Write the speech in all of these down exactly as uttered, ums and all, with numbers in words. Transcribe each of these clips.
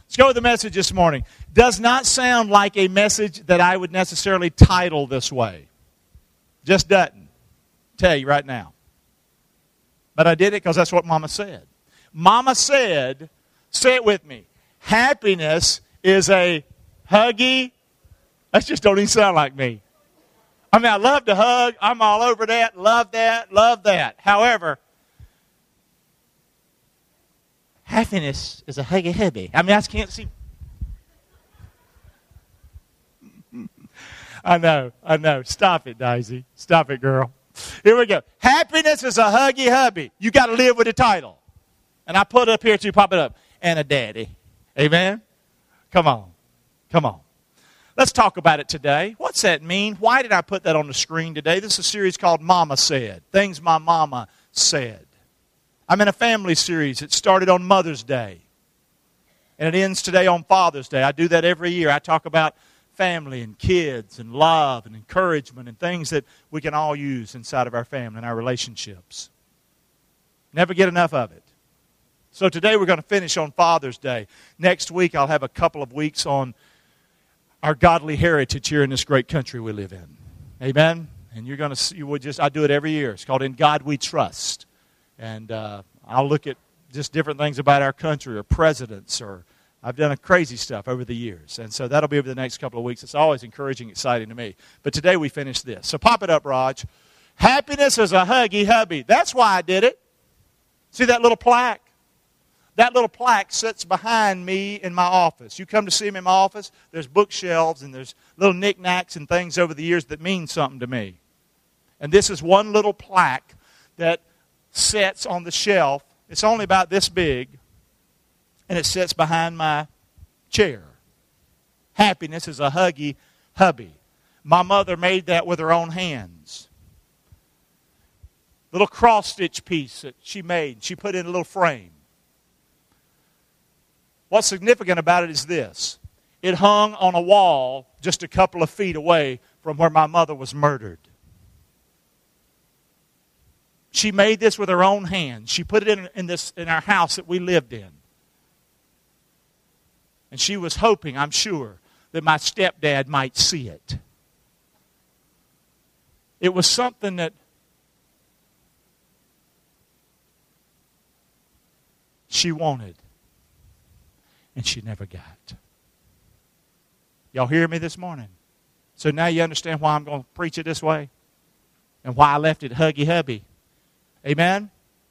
Let's go with the message this morning. Does not sound like a message that I would necessarily title this way. Just doesn't. Tell you right now. But I did it because that's what Mama said. Mama said, say it with me, happiness is a huggy. That just don't even sound like me. I mean, I love to hug. I'm all over that. Love that. Love that. However, happiness is a huggy hubby. I mean, I just can't see. I know. I know. Stop it, Daisy. Stop it, girl. Here we go. Happiness is a huggy hubby. You got to live with the title. And I put it up here too. Pop it up. And a daddy. Amen? Come on. Come on. Let's talk about it today. What's that mean? Why did I put that on the screen today? This is a series called Mama Said. Things my mama said. I'm in a family series. It started on Mother's Day. And it ends today on Father's Day. I do that every year. I talk about family and kids and love and encouragement and things that we can all use inside of our family and our relationships. Never get enough of it. So today we're going to finish on Father's Day. Next week I'll have a couple of weeks on our godly heritage here in this great country we live in. Amen? And you're going to see, you would just, I do it every year. It's called In God We Trust. And uh, I'll look at just different things about our country or presidents, or I've done a crazy stuff over the years. And so that'll be over the next couple of weeks. It's always encouraging, exciting to me. But today we finish this. So pop it up, Raj. Happiness is a huggy hubby. That's why I did it. See that little plaque? That little plaque sits behind me in my office. You come to see me in my office, there's bookshelves and there's little knickknacks and things over the years that mean something to me. And this is one little plaque that sits on the shelf. It's only about this big, and it sits behind my chair. Happiness is a huggy hubby. My mother made that with her own hands. Little cross-stitch piece that she made. She put in a little frame. What's significant about it is this. It hung on a wall just a couple of feet away from where my mother was murdered. She made this with her own hands. She put it in, in, this, in our house that we lived in. And she was hoping, I'm sure, that my stepdad might see it. It was something that she wanted. And she never got. Y'all hear me this morning? So now you understand why I'm going to preach it this way? And why I left it huggy hubby. Amen?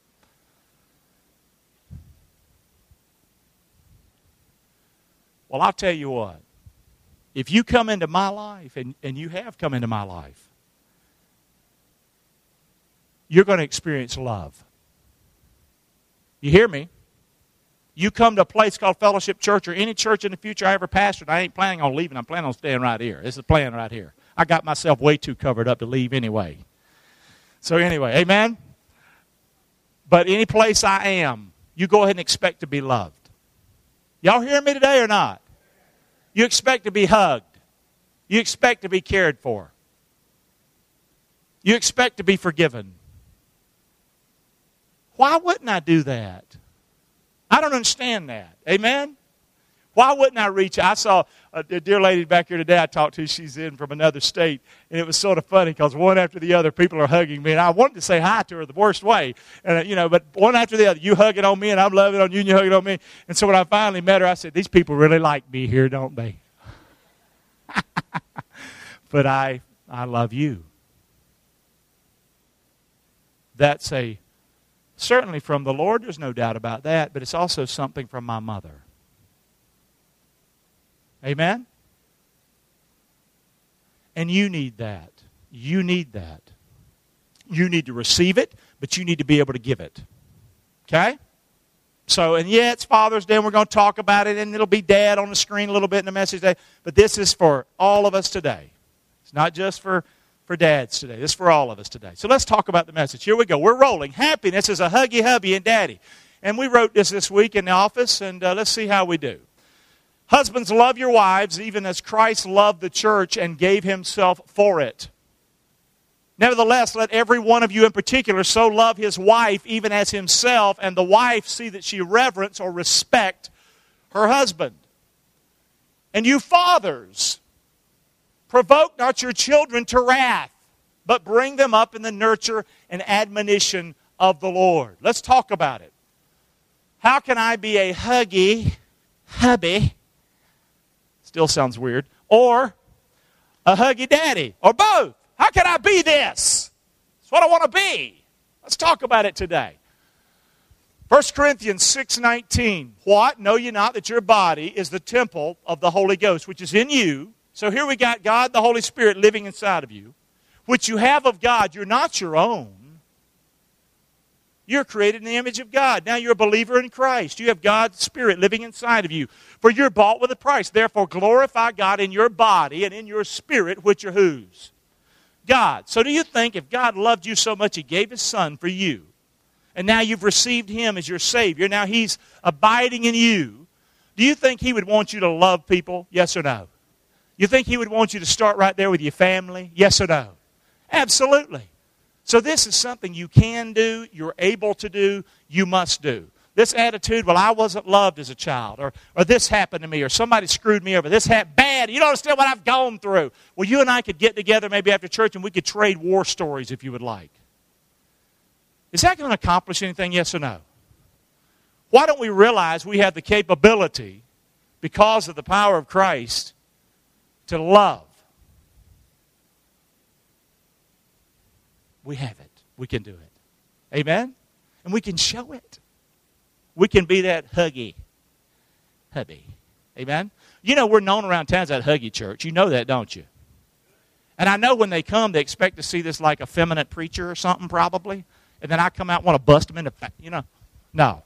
Well, I'll tell you what. If you come into my life, and, and you have come into my life, you're going to experience love. You hear me? You come to a place called Fellowship Church or any church in the future I ever pastored, I ain't planning on leaving. I'm planning on staying right here. This is the plan right here. I got myself way too covered up to leave anyway. So anyway, amen? But any place I am, you go ahead and expect to be loved. Y'all hear me today or not? You expect to be hugged. You expect to be cared for. You expect to be forgiven. Why wouldn't I do that? I don't understand that. Amen? Why wouldn't I reach out? I saw a dear lady back here today I talked to. She's in from another state. And it was sort of funny because one after the other, people are hugging me. And I wanted to say hi to her the worst way. And you know, but one after the other, you hugging on me and I'm loving on you and you hugging on me. And so when I finally met her, I said, these people really like me here, don't they? But I, I love you. That's a... Certainly from the Lord, there's no doubt about that, but it's also something from my mother. Amen? And you need that. You need that. You need to receive it, but you need to be able to give it. Okay? So, and yeah, it's Father's Day, and we're going to talk about it, and it'll be Dad on the screen a little bit in the message today, but this is for all of us today. It's not just for... For dads today. This is for all of us today. So let's talk about the message. Here we go. We're rolling. Happiness is a huggy hubby and daddy. And we wrote this this week in the office, and uh, let's see how we do. Husbands, love your wives, even as Christ loved the church and gave himself for it. Nevertheless, let every one of you in particular so love his wife, even as himself, and the wife see that she reverence or respect her husband. And you fathers, provoke not your children to wrath, but bring them up in the nurture and admonition of the Lord. Let's talk about it. How can I be a huggy hubby? Still sounds weird. Or a huggy daddy, or both. How can I be this? That's what I want to be. Let's talk about it today. First Corinthians six nineteen. What? Know ye not that your body is the temple of the Holy Ghost, which is in you? So here we got God, the Holy Spirit, living inside of you, which you have of God. You're not your own. You're created in the image of God. Now you're a believer in Christ. You have God's Spirit living inside of you. For you're bought with a price. Therefore glorify God in your body and in your spirit, which are whose? God. So do you think if God loved you so much, He gave His Son for you, and now you've received Him as your Savior, now He's abiding in you, do you think He would want you to love people? Yes or no? You think He would want you to start right there with your family? Yes or no? Absolutely. So this is something you can do, you're able to do, you must do. This attitude, well, I wasn't loved as a child, or, or this happened to me, or somebody screwed me over, this happened bad, you don't understand what I've gone through. Well, you and I could get together maybe after church and we could trade war stories if you would like. Is that going to accomplish anything, yes or no? Why don't we realize we have the capability, because of the power of Christ, to love? We have it. We can do it. Amen? And we can show it. We can be that huggy hubby. Amen? You know, we're known around town as that huggy church. You know that, don't you? And I know when they come, they expect to see this like effeminate preacher or something probably. And then I come out and want to bust them in the face. You know, no.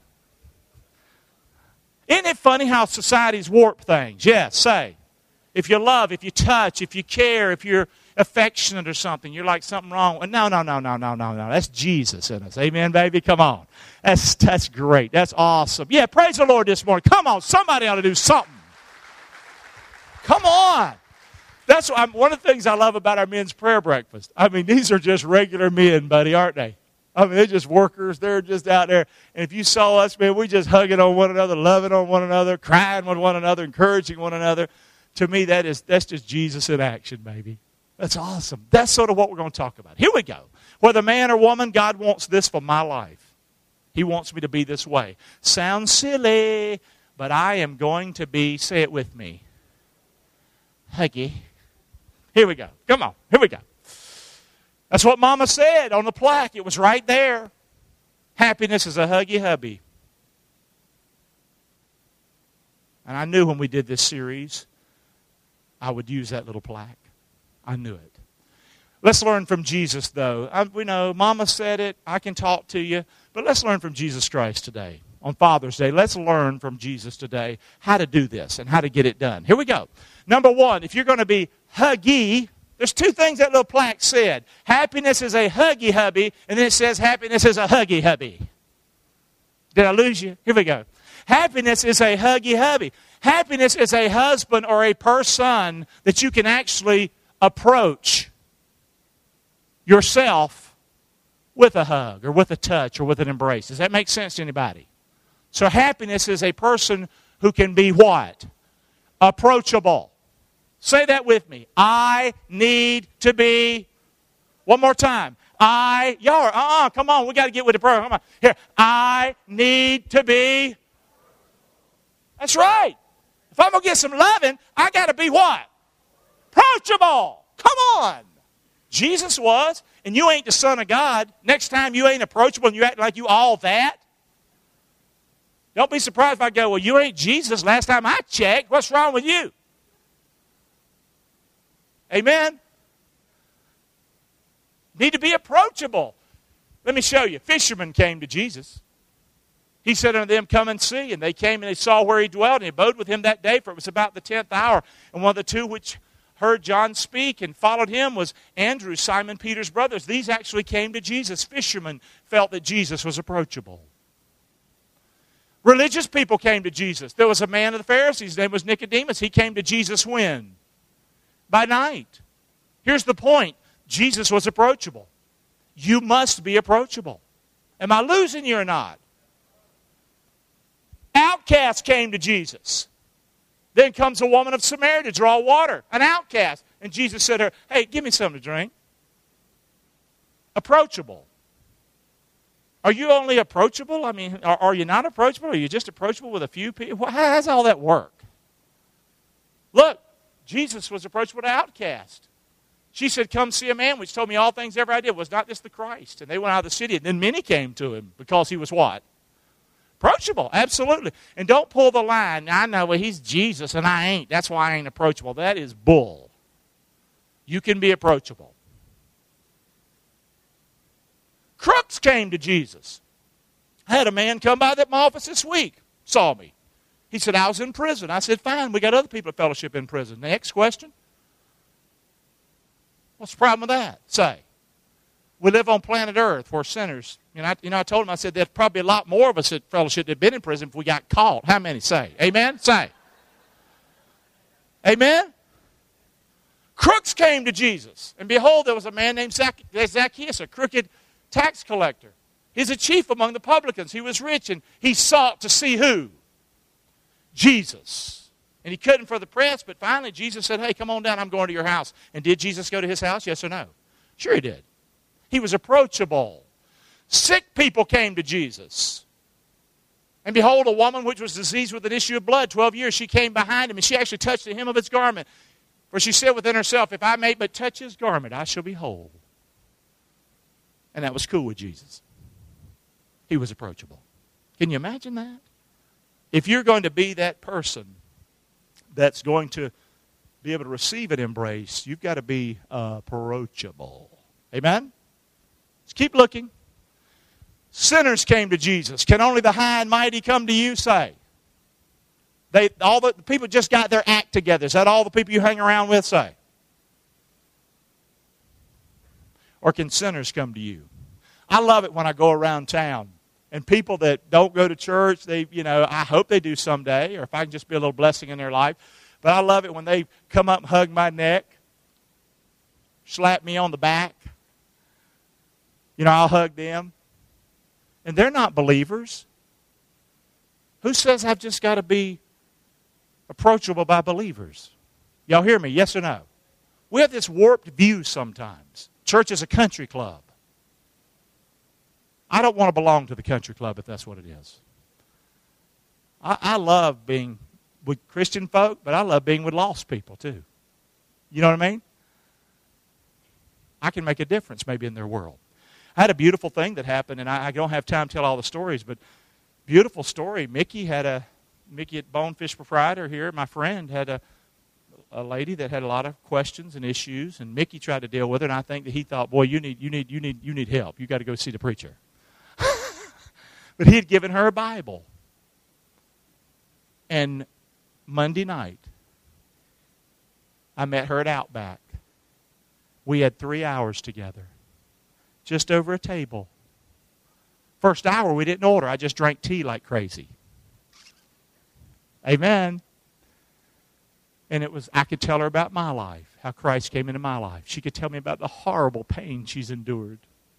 Isn't it funny how society's warped things? Yes, say. If you love, if you touch, if you care, if you're affectionate or something, you're like something wrong. No, no, no, no, no, no, no. That's Jesus in us. Amen, baby? Come on. That's, that's great. That's awesome. Yeah, praise the Lord this morning. Come on, somebody ought to do something. Come on. That's what I'm, one of the things I love about our men's prayer breakfast. I mean, these are just regular men, buddy, aren't they? I mean, they're just workers. They're just out there. And if you saw us, man, we just hugging on one another, loving on one another, crying with one another, encouraging one another. To me, that is that's just Jesus in action, baby. That's awesome. That's sort of what we're going to talk about. Here we go. Whether man or woman, God wants this for my life. He wants me to be this way. Sounds silly, but I am going to be, say it with me, huggy. Here we go. Come on. Here we go. That's what Mama said on the plaque. It was right there. Happiness is a huggy hubby. And I knew when we did this series, I would use that little plaque. I knew it. Let's learn from Jesus, though. I, we know Mama said it. I can talk to you. But let's learn from Jesus Christ today. On Father's Day, let's learn from Jesus today how to do this and how to get it done. Here we go. Number one, if you're going to be huggy, there's two things that little plaque said. Happiness is a huggy hubby, and then it says happiness is a huggy hubby. Did I lose you? Here we go. Happiness is a huggy hubby. Happiness is a husband or a person that you can actually approach yourself with a hug or with a touch or with an embrace. Does that make sense to anybody? So happiness is a person who can be what? Approachable. Say that with me. I need to be, one more time. I, y'all are, uh-uh, come on, we got to get with the program. Come on. Here, I need to be. That's right. If I'm going to get some loving, I got to be what? Approachable. Come on. Jesus was, and you ain't the Son of God. Next time you ain't approachable and you act like you all that. Don't be surprised if I go, well, you ain't Jesus. Last time I checked, what's wrong with you? Amen? Need to be approachable. Let me show you. Fishermen came to Jesus. He said unto them, come and see. And they came and they saw where he dwelt, and he abode with him that day, for it was about the tenth hour. And one of the two which heard John speak and followed him was Andrew, Simon Peter's brothers. These actually came to Jesus. Fishermen felt that Jesus was approachable. Religious people came to Jesus. There was a man of the Pharisees. His name was Nicodemus. He came to Jesus when? By night. Here's the point. Jesus was approachable. You must be approachable. Am I losing you or not? Outcasts came to Jesus. Then comes a woman of Samaria to draw water, an outcast. And Jesus said to her, hey, give me something to drink. Approachable. Are you only approachable? I mean, are, are you not approachable? Are you just approachable with a few people? How does all that work? Look, Jesus was approachable to outcast. She said, come see a man which told me all things ever I did. Was not this the Christ? And they went out of the city, and then many came to him because he was what? Approachable, absolutely. And don't pull the line. I know, well, he's Jesus, and I ain't. That's why I ain't approachable. That is bull. You can be approachable. Crooks came to Jesus. I had a man come by at my office this week, saw me. He said, I was in prison. I said, fine, we got other people at fellowship in prison. Next question. What's the problem with that? Say. We live on planet Earth where sinners, you know, I, you know, I told him, I said, there's probably a lot more of us at fellowship that have been in prison if we got caught. How many say? Amen? Say. Amen? Crooks came to Jesus. And behold, there was a man named Zac- Zacchaeus, a crooked tax collector. He's a chief among the publicans. He was rich, and he sought to see who? Jesus. And he couldn't for the press, but finally Jesus said, hey, come on down, I'm going to your house. And did Jesus go to his house? Yes or no? Sure he did. He was approachable. Sick people came to Jesus. And behold, a woman which was diseased with an issue of blood, twelve years, she came behind him, and she actually touched the hem of his garment. For she said within herself, if I may but touch his garment, I shall be whole. And that was cool with Jesus. He was approachable. Can you imagine that? If you're going to be that person that's going to be able to receive an embrace, you've got to be uh, approachable. Amen? Let's keep looking. Sinners came to Jesus. Can only the high and mighty come to you? Say. They, all the, the people just got their act together. Is that all the people you hang around with? Say. Or can sinners come to you? I love it when I go around town and people that don't go to church, they, you know, I hope they do someday, or if I can just be a little blessing in their life. But I love it when they come up and hug my neck, slap me on the back. You know, I'll hug them. And they're not believers. Who says I've just got to be approachable by believers? Y'all hear me? Yes or no? We have this warped view sometimes. Church is a country club. I don't want to belong to the country club if that's what it is. I, I love being with Christian folk, but I love being with lost people too. You know what I mean? I can make a difference maybe in their world. I had a beautiful thing that happened, and I, I don't have time to tell all the stories, but beautiful story. Mickey had a, Mickey at Bonefish Proprietor here, my friend, had a, a lady that had a lot of questions and issues, and Mickey tried to deal with her, and I think that he thought, boy, you need, you need, you need, you need help. You got to go see the preacher. But he had given her a Bible. And Monday night, I met her at Outback. We had three hours together. Just over a table. First hour we didn't order. I just drank tea like crazy. Amen. And it was, I could tell her about my life, how Christ came into my life. She could tell me about the horrible pain she's endured.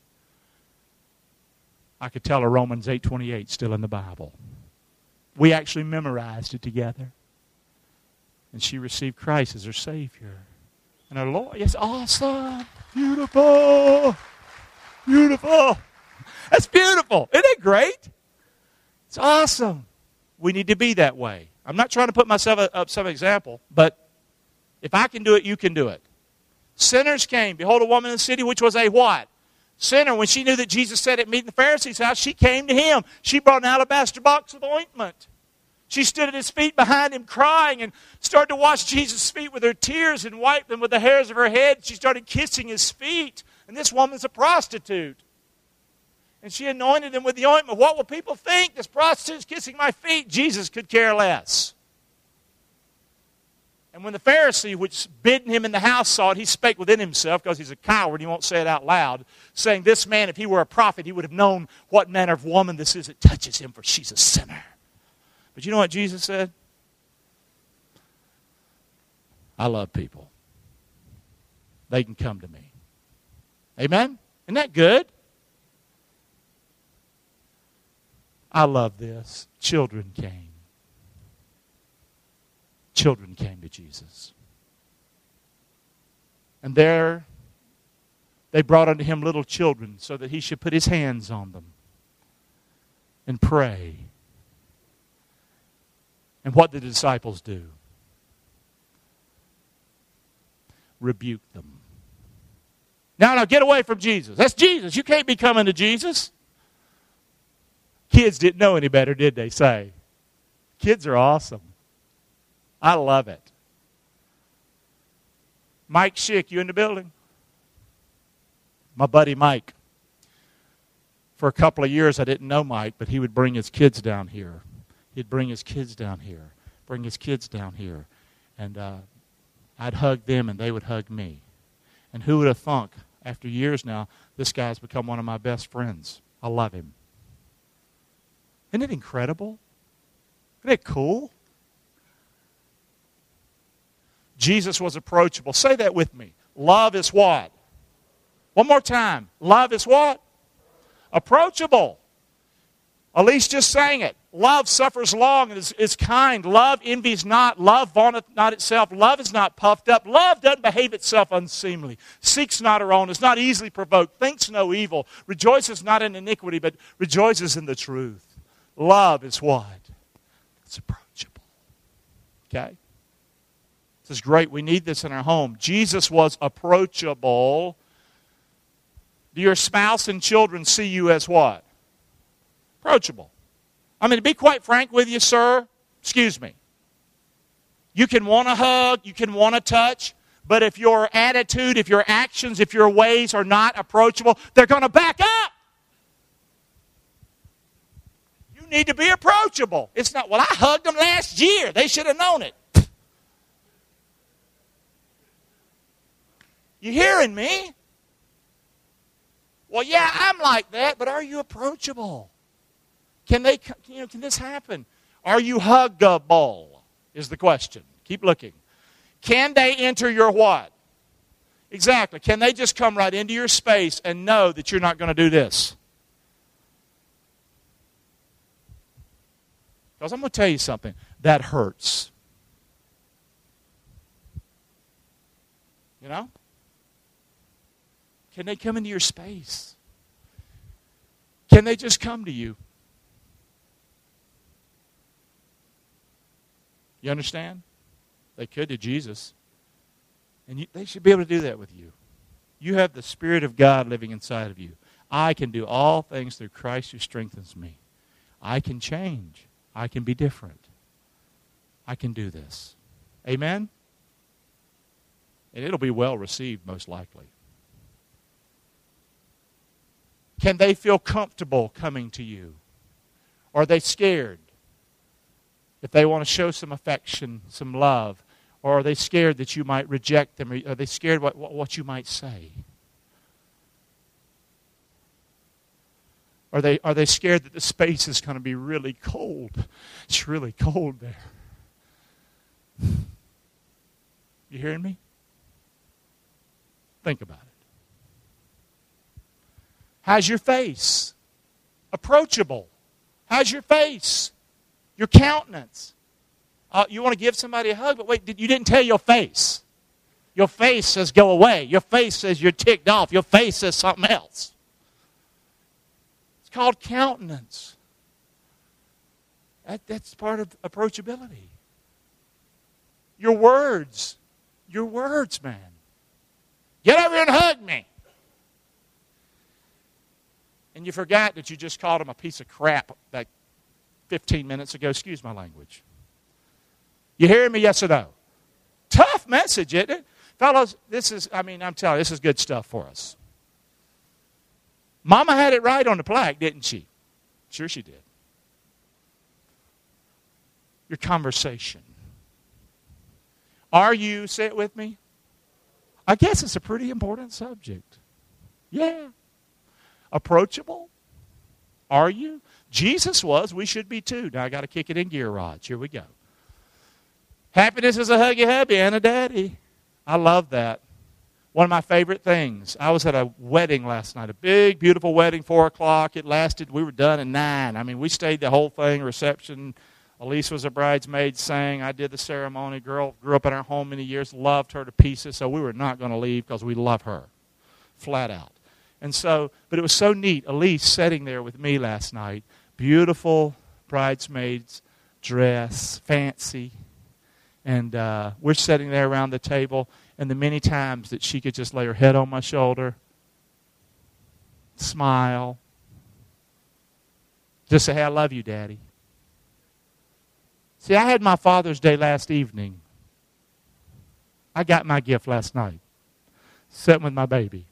I could tell her Romans eight twenty-eight still in the Bible. We actually memorized it together. And she received Christ as her Savior. And her Lord, yes, awesome, beautiful, beautiful. That's beautiful. Isn't it great? It's awesome. We need to be that way. I'm not trying to put myself up some example, but if I can do it, you can do it. Sinners came. Behold, a woman in the city which was a what? Sinner. When she knew that Jesus said at meeting the Pharisees' house, she came to him. She brought an alabaster box of ointment. She stood at his feet behind him crying and started to wash Jesus' feet with her tears and wiped them with the hairs of her head. She started kissing his feet. And this woman's a prostitute. And she anointed him with the ointment. What will people think? This prostitute's kissing my feet. Jesus could care less. And when the Pharisee, which bidden him in the house, saw it, he spake within himself, because he's a coward, he won't say it out loud, saying, this man, if he were a prophet, he would have known what manner of woman this is that touches him, for she's a sinner. But you know what Jesus said? I love people. They can come to me. Amen? Isn't that good? I love this. Children came. children came to Jesus. And there they brought unto him little children so that he should put his hands on them and pray. And what did the disciples do? Rebuke them. Now, now, get away from Jesus. That's Jesus. You can't be coming to Jesus. Kids didn't know any better, did they say? Kids are awesome. I love it. Mike Schick, you in the building? My buddy Mike. For a couple of years, I didn't know Mike, but he would bring his kids down here. He'd bring his kids down here, bring his kids down here. And uh, I'd hug them, and they would hug me. And who would have thunk, after years now, this guy's become one of my best friends. I love him. Isn't it incredible? Isn't it cool? Jesus was approachable. Say that with me. Love is what? One more time. Love is what? Approachable. Elise just sang it. Love suffers long and is, is kind. Love envies not. Love vaunteth not itself. Love is not puffed up. Love doesn't behave itself unseemly. Seeks not her own. Is not easily provoked. Thinks no evil. Rejoices not in iniquity, but rejoices in the truth. Love is what? It's approachable. Okay? This is great. We need this in our home. Jesus was approachable. Do your spouse and children see you as what? Approachable. I mean, to be quite frank with you, sir, excuse me. You can want a hug, you can want a touch, but if your attitude, if your actions, if your ways are not approachable, they're going to back up. You need to be approachable. It's not, well, I hugged them last year. They should have known it. You hearing me? Well, yeah, I'm like that, but are you approachable? Can they, you know, can this happen? Are you huggable? Is the question. Keep looking. Can they enter your what? Exactly. Can they just come right into your space and know that you're not going to do this? Because I'm going to tell you something. That hurts. You know? Can they come into your space? Can they just come to you? You understand? They could to Jesus. And you, they should be able to do that with you. You have the Spirit of God living inside of you. I can do all things through Christ who strengthens me. I can change. I can be different. I can do this. Amen? And it'll be well received, most likely. Can they feel comfortable coming to you? Or are they scared? If they want to show some affection, some love, or are they scared that you might reject them? Or are they scared what, what you might say? Are they, are they scared that the space is going to be really cold? It's really cold there. You hearing me? Think about it. How's your face? Approachable. How's your face? Your countenance. Uh, you want to give somebody a hug, but wait, you didn't tell your face. Your face says go away. Your face says you're ticked off. Your face says something else. It's called countenance. That, that's part of approachability. Your words. Your words, man. Get over here and hug me. And you forgot that you just called him a piece of crap like fifteen minutes ago. Excuse my language. You hearing me, yes or no? Tough message, isn't it? Fellows, this is, I mean, I'm telling you, this is good stuff for us. Mama had it right on the plaque, didn't she? Sure she did. Your conversation. Are you, say it with me? I guess it's a pretty important subject. Yeah. Approachable? Are you? Jesus was. We should be too. Now I got to kick it in gear, Raj. Here we go. Happiness is a huggy hubby and a daddy. I love that. One of my favorite things. I was at a wedding last night. A big, beautiful wedding, four o'clock. It lasted, we were done at nine. I mean, we stayed the whole thing, reception, Elise was a bridesmaid, sang. I did the ceremony. Girl grew up in our home many years, loved her to pieces, so we were not going to leave because we love her, flat out. And so, but it was so neat. Elise sitting there with me last night, beautiful bridesmaid's dress, fancy. And uh, we're sitting there around the table, and the many times that she could just lay her head on my shoulder, smile, just say, hey, I love you, Daddy. See, I had my Father's Day last evening. I got my gift last night, sitting with my baby.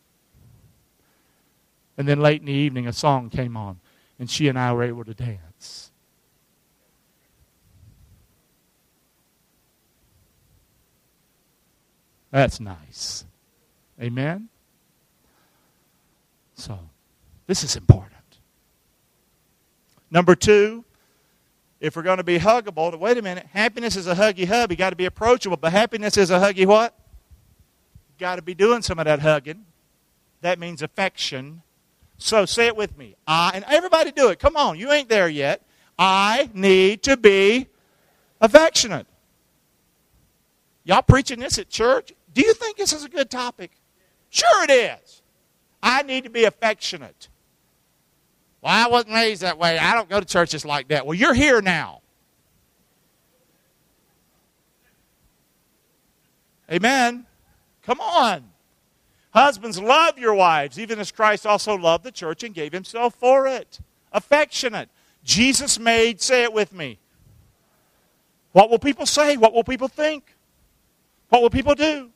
And then late in the evening, a song came on, and she and I were able to dance. That's nice. Amen? So, this is important. Number two, if we're going to be huggable, wait a minute, happiness is a huggy hub. You got to be approachable, but happiness is a huggy what? You got to be doing some of that hugging. That means affection. So say it with me. I, and everybody do it. Come on, you ain't there yet. I need to be affectionate. Y'all preaching this at church? Do you think this is a good topic? Sure it is. I need to be affectionate. Well, I wasn't raised that way. I don't go to churches like that. Well, you're here now. Amen. Come on. Husbands, love your wives, even as Christ also loved the church and gave himself for it. Affectionate. Jesus made, say it with me. What will people say? What will people think? What will people do?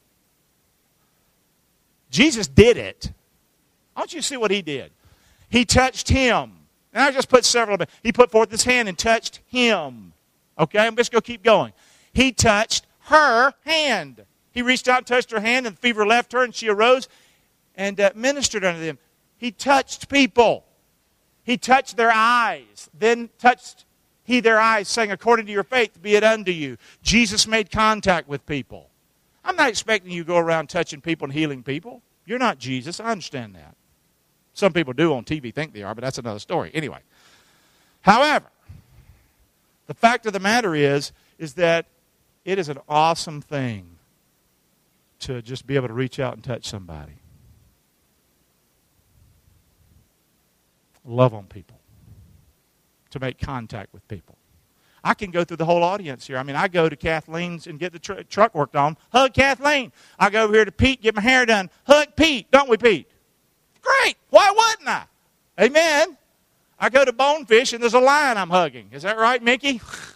Jesus did it. I want you to see what he did. He touched him. And I just put several of them. He put forth his hand and touched him. Okay, I'm just going to keep going. He touched her hand. He reached out and touched her hand, and the fever left her, and she arose and uh, ministered unto them. He touched people. He touched their eyes. Then touched he their eyes, saying, according to your faith, be it unto you. Jesus made contact with people. I'm not expecting you to go around touching people and healing people. You're not Jesus. I understand that. Some people do on T V think they are, but that's another story. Anyway. However, the fact of the matter is, is that it is an awesome thing to just be able to reach out and touch somebody. Love on people. To make contact with people. I can go through the whole audience here. I mean, I go to Kathleen's and get the tr- truck worked on. Hug Kathleen. I go over here to Pete, get my hair done. Hug Pete. Don't we, Pete? Great. Why wouldn't I? Amen. I go to Bonefish and there's a lion I'm hugging. Is that right, Mickey?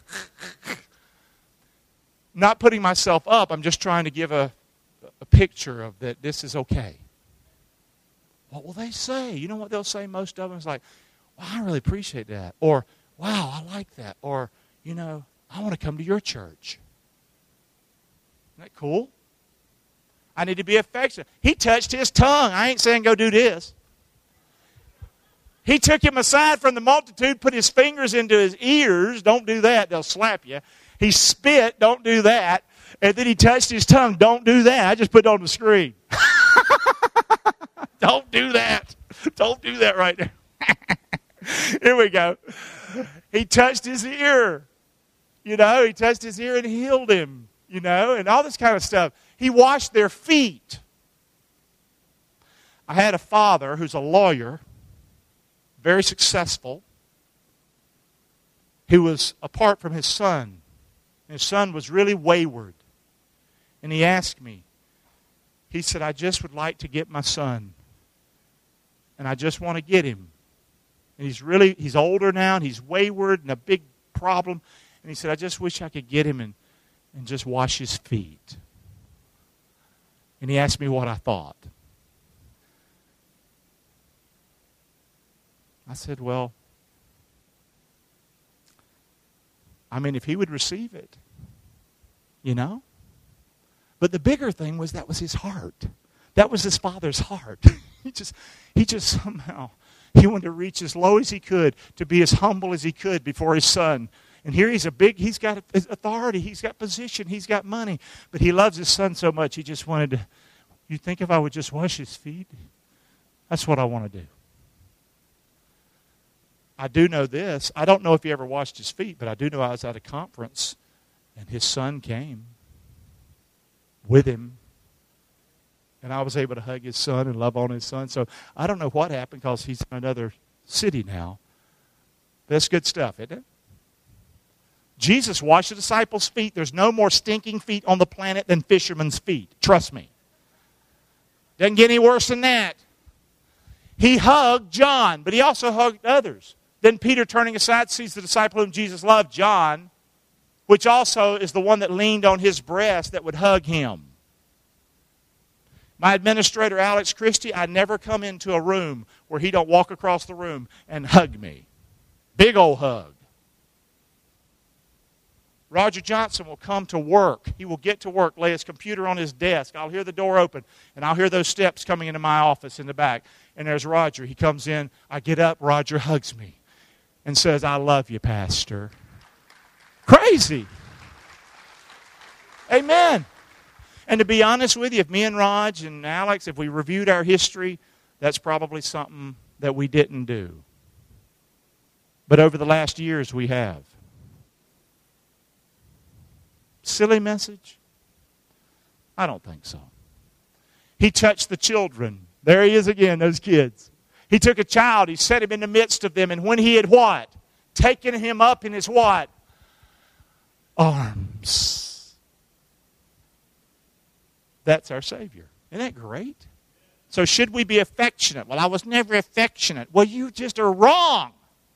Not putting myself up. I'm just trying to give a, a picture of that this is okay. What will they say? You know what they'll say? Most of them is like, well, I really appreciate that. Or, wow, I like that. Or, you know, I want to come to your church. Isn't that cool? I need to be affectionate. He touched his tongue. I ain't saying go do this. He took him aside from the multitude, put his fingers into his ears. Don't do that. They'll slap you. He spit. Don't do that. And then he touched his tongue. Don't do that. I just put it on the screen. Don't do that. Don't do that right now. Here we go. He touched his ear. You know, he touched his ear and healed him. You know, and all this kind of stuff. He washed their feet. I had a father who's a lawyer, very successful, who was apart from his son. His son was really wayward. And he asked me, he said, I just would like to get my son. And I just want to get him. And he's really, he's older now, and he's wayward and a big problem. And he said, I just wish I could get him and, and just wash his feet. And he asked me what I thought. I said, well, I mean, if he would receive it, you know. But the bigger thing was that was his heart. That was his father's heart. he just, he just somehow, he wanted to reach as low as he could, to be as humble as he could before his son. And here he's a big, he's got authority, he's got position, he's got money. But he loves his son so much, he just wanted to, you think if I would just wash his feet? That's what I want to do. I do know this. I don't know if he ever washed his feet, but I do know I was at a conference, and his son came with him. And I was able to hug his son and love on his son. So I don't know what happened because he's in another city now. That's good stuff, isn't it? Jesus washed the disciples' feet. There's no more stinking feet on the planet than fishermen's feet. Trust me. Doesn't get any worse than that. He hugged John, but he also hugged others. Then Peter, turning aside, sees the disciple whom Jesus loved, John, which also is the one that leaned on his breast that would hug him. My administrator, Alex Christie, I never come into a room where he don't walk across the room and hug me. Big old hug. Roger Johnson will come to work. He will get to work, lay his computer on his desk. I'll hear the door open, and I'll hear those steps coming into my office in the back. And there's Roger. He comes in. I get up. Roger hugs me and says, I love you, Pastor. Crazy. Amen. And to be honest with you, if me and Raj and Alex, if we reviewed our history, that's probably something that we didn't do. But over the last years, we have. Silly message? I don't think so. He touched the children. There he is again, those kids. He took a child, he set him in the midst of them, and when he had what? Taken him up in his what? Arms. That's our Savior. Isn't that great? So should we be affectionate? Well, I was never affectionate. Well, you just are wrong.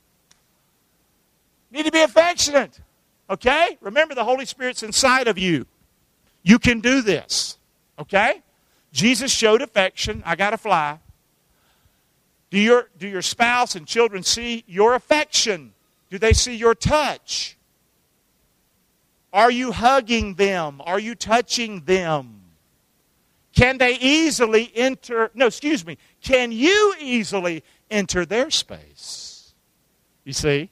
You need to be affectionate. Okay? Remember, the Holy Spirit's inside of you. You can do this. Okay? Jesus showed affection. I got to fly. Do your, do your spouse and children see your affection? Do they see your touch? Are you hugging them? Are you touching them? Can they easily enter, no, excuse me, can you easily enter their space? You see?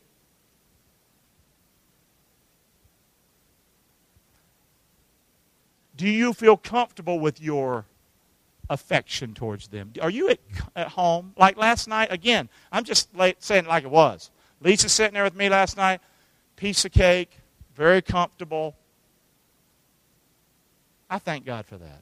Do you feel comfortable with your affection towards them? Are you at, at home? Like last night, again, I'm just saying it like it was. Lisa's sitting there with me last night, piece of cake, very comfortable. I thank God for that.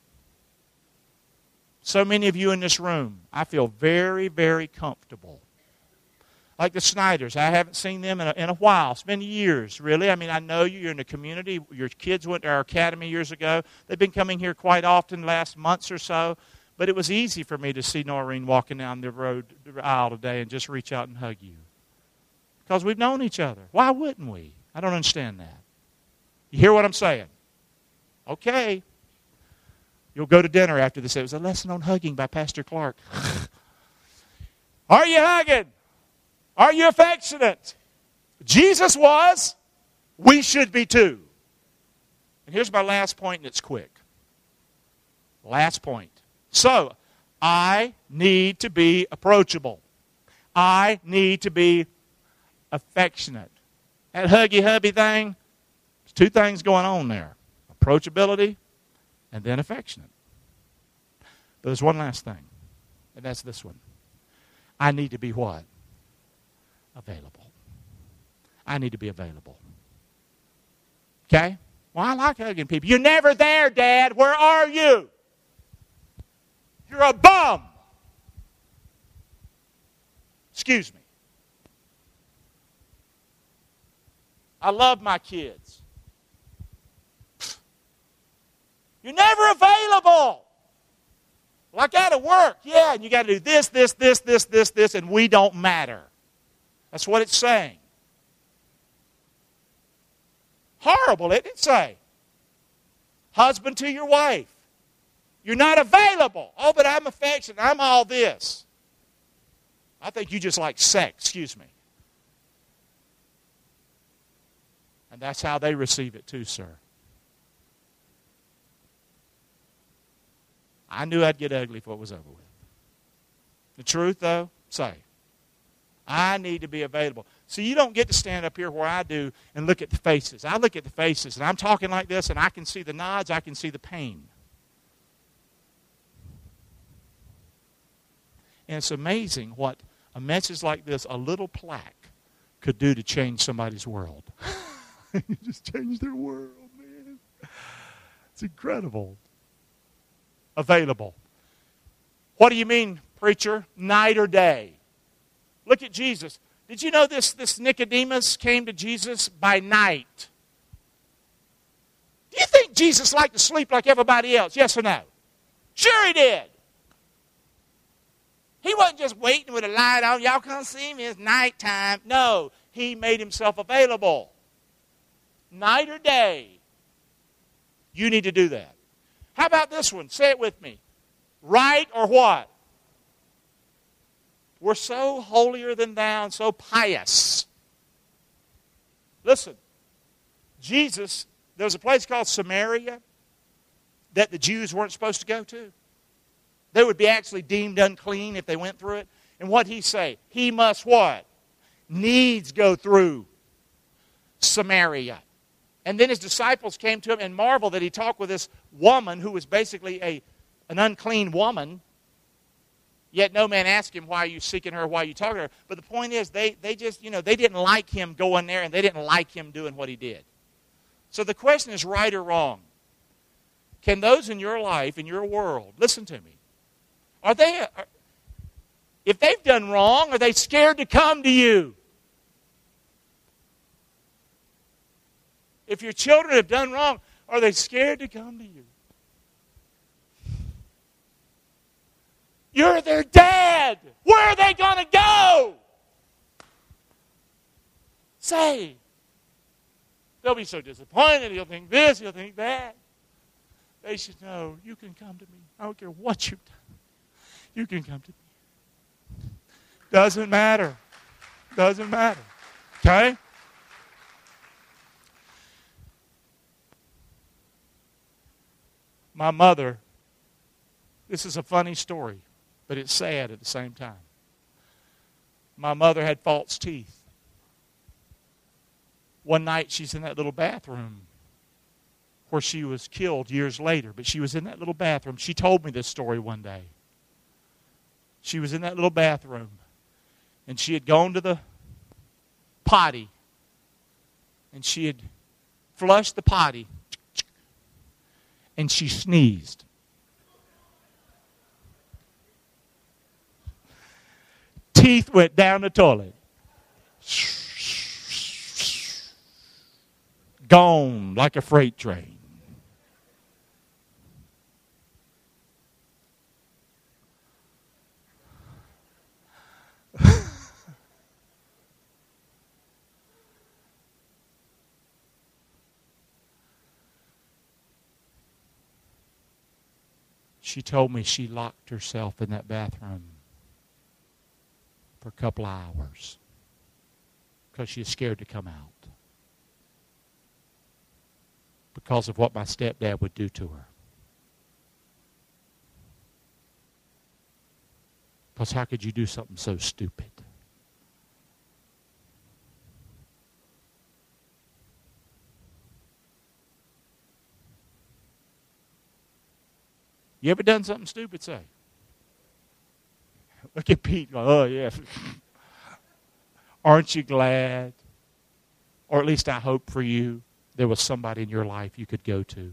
So many of you in this room, I feel very, very comfortable. Like the Snyders, I haven't seen them in a, in a while. It's been years, really. I mean, I know you, you're in the community. Your kids went to our academy years ago. They've been coming here quite often last months or so. But it was easy for me to see Noreen walking down the road, the aisle today and just reach out and hug you. Because we've known each other. Why wouldn't we? I don't understand that. You hear what I'm saying? Okay. You'll go to dinner after this. It was a lesson on hugging by Pastor Clark. Are you hugging? Are you affectionate? Jesus was. We should be too. And here's my last point, and it's quick. Last point. So, I need to be approachable. I need to be affectionate. That huggy hubby thing, there's two things going on there. Approachability and then affectionate. But there's one last thing, and that's this one. I need to be what? Available. I need to be available. Okay? Well, I like hugging people. You're never there, Dad. Where are you? You're a bum. Excuse me. I love my kids. You're never available. Well, I got to work. Yeah, and you got to do this, this, this, this, this, this, and we don't matter. That's what it's saying. Horrible, isn't it? Say. Husband to your wife. You're not available. Oh, but I'm affectionate. I'm all this. I think you just like sex. Excuse me. And that's how they receive it too, sir. I knew I'd get ugly if it was over with. The truth, though, say, I need to be available. See, you don't get to stand up here where I do and look at the faces. I look at the faces, and I'm talking like this, and I can see the nods, I can see the pain. And it's amazing what a message like this, a little plaque could do to change somebody's world. You just changed their world, man. It's incredible. Available. What do you mean, preacher? Night or day? Look at Jesus. Did you know this, this Nicodemus came to Jesus by night? Do you think Jesus liked to sleep like everybody else? Yes or no? Sure he did. He wasn't just waiting with a light on. Y'all come see me. It's nighttime. No, he made himself available. Night or day. You need to do that. How about this one? Say it with me. Right or what? We're so holier than thou and so pious. Listen, Jesus, there was a place called Samaria that the Jews weren't supposed to go to. They would be actually deemed unclean if they went through it. And what'd he say? He must what? Needs go through Samaria. And then his disciples came to him and marveled that he talked with this woman who was basically a, an unclean woman. Yet no man asked him, why are you seeking her, why are you talking to her? But the point is, they, they just, you know, they didn't like him going there and they didn't like him doing what he did. So the question is right or wrong. Can those in your life, in your world, listen to me, are they, are, if they've done wrong, are they scared to come to you? If your children have done wrong, are they scared to come to you? You're their dad. Where are they going to go? Say. They'll be so disappointed. He'll think this, he'll think that. They should know, you can come to me. I don't care what you've done. You can come to me. Doesn't matter. Doesn't matter. Okay? My mother, this is a funny story, but it's sad at the same time. My mother had false teeth. One night she's in that little bathroom where she was killed years later, but she was in that little bathroom. She told me this story one day. She was in that little bathroom, and she had gone to the potty, and she had flushed the potty, and she sneezed. Teeth went down the toilet. Gone like a freight train. She told me she locked herself in that bathroom for a couple of hours because she was scared to come out because of what my stepdad would do to her. Because how could you do something so stupid? You ever done something stupid? Say. Look at Pete going, oh, yeah. Aren't you glad? Or at least I hope for you there was somebody in your life you could go to.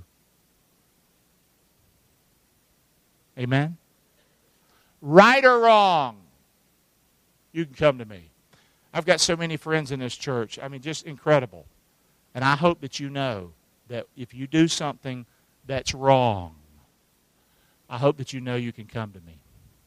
Amen? Right or wrong, you can come to me. I've got so many friends in this church. I mean, just incredible. And I hope that you know that if you do something that's wrong, I hope that you know you can come to me.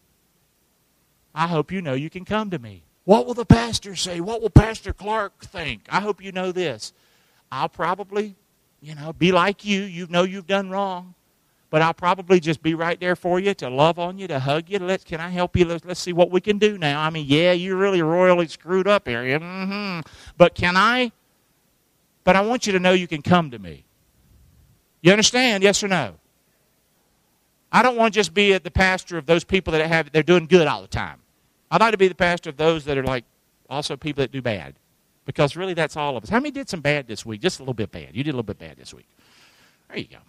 I hope you know you can come to me. What will the pastor say? What will Pastor Clark think? I hope you know this. I'll probably, you know, be like you. You know you've done wrong. But I'll probably just be right there for you, to love on you, to hug you. Let's, can I help you? Let's, let's see what we can do now. I mean, yeah, you're really royally screwed up here. Mm-hmm. But can I? But I want you to know you can come to me. You understand? Yes or no? I don't want to just be the pastor of those people that have they're doing good all the time. I'd like to be the pastor of those that are like also people that do bad. Because really that's all of us. How many did some bad this week? Just a little bit bad. You did a little bit bad this week. There you go.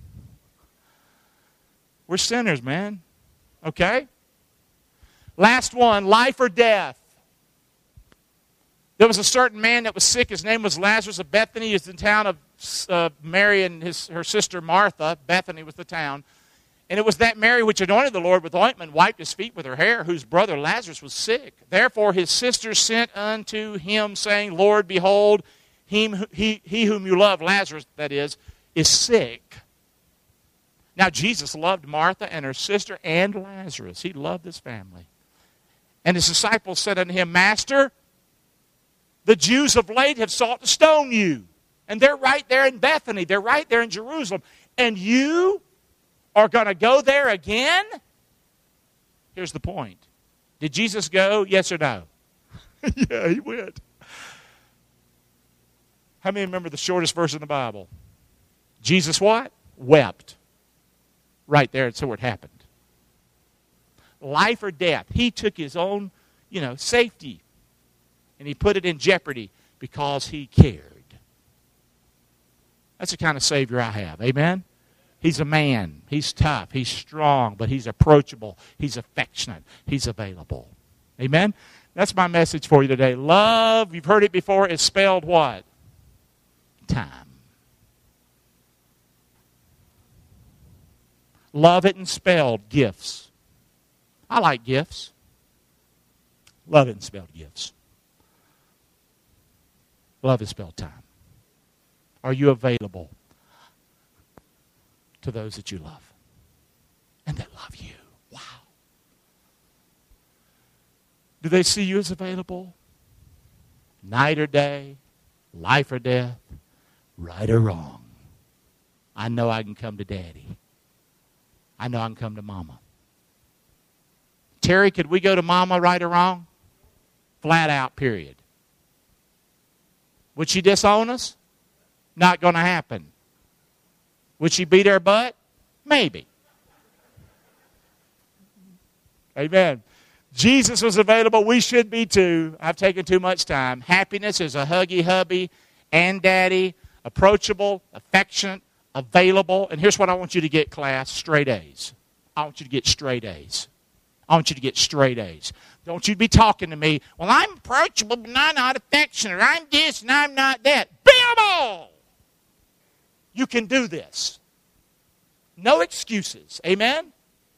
We're sinners, man. Okay? Last one, life or death. There was a certain man that was sick. His name was Lazarus of Bethany. He was in the town of uh, Mary and his, her sister Martha. Bethany was the town. And it was that Mary which anointed the Lord with ointment, wiped his feet with her hair, whose brother Lazarus was sick. Therefore his sisters sent unto him, saying, Lord, behold, him, he, he whom you love, Lazarus, that is, is sick. Now Jesus loved Martha and her sister and Lazarus. He loved this family. And his disciples said unto him, Master, the Jews of late have sought to stone you. And they're right there in Bethany. They're right there in Jerusalem. And you are going to go there again? Here's the point. Did Jesus go? Yes or no? Yeah, he went. How many remember the shortest verse in the Bible? Jesus what? Wept. Right there, that's where it happened. Life or death. He took his own, you know, safety and he put it in jeopardy because he cared. That's the kind of Savior I have. Amen? He's a man. He's tough. He's strong, but he's approachable. He's affectionate. He's available. Amen? That's my message for you today. Love, you've heard it before, is spelled what? Time. Love it and spelled gifts. I like gifts. Love it and spelled gifts. Love is spelled time. Are you available to those that you love and that love you? Wow. Do they see you as available? Night or day, life or death, right or wrong? I know I can come to Daddy. I know I can come to Mama. Terry, could we go to Mama right or wrong? Flat out, period. Would she disown us? Not going to happen. Would she beat our butt? Maybe. Amen. Jesus was available. We should be too. I've taken too much time. Happiness is a huggy hubby and daddy, approachable, affectionate, available. And here's what I want you to get, class, straight A's. I want you to get straight A's. I want you to get straight A's. Don't you be talking to me, well, I'm approachable, but I'm not affectionate. I'm this and I'm not that. Be them all. You can do this. No excuses. Amen?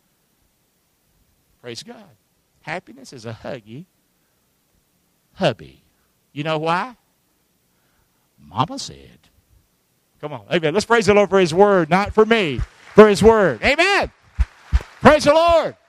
Praise God. Happiness is a huggy hubby. You know why? Mama said. Come on. Amen. Let's praise the Lord for His word, not for me, for His word. Amen. Praise the Lord.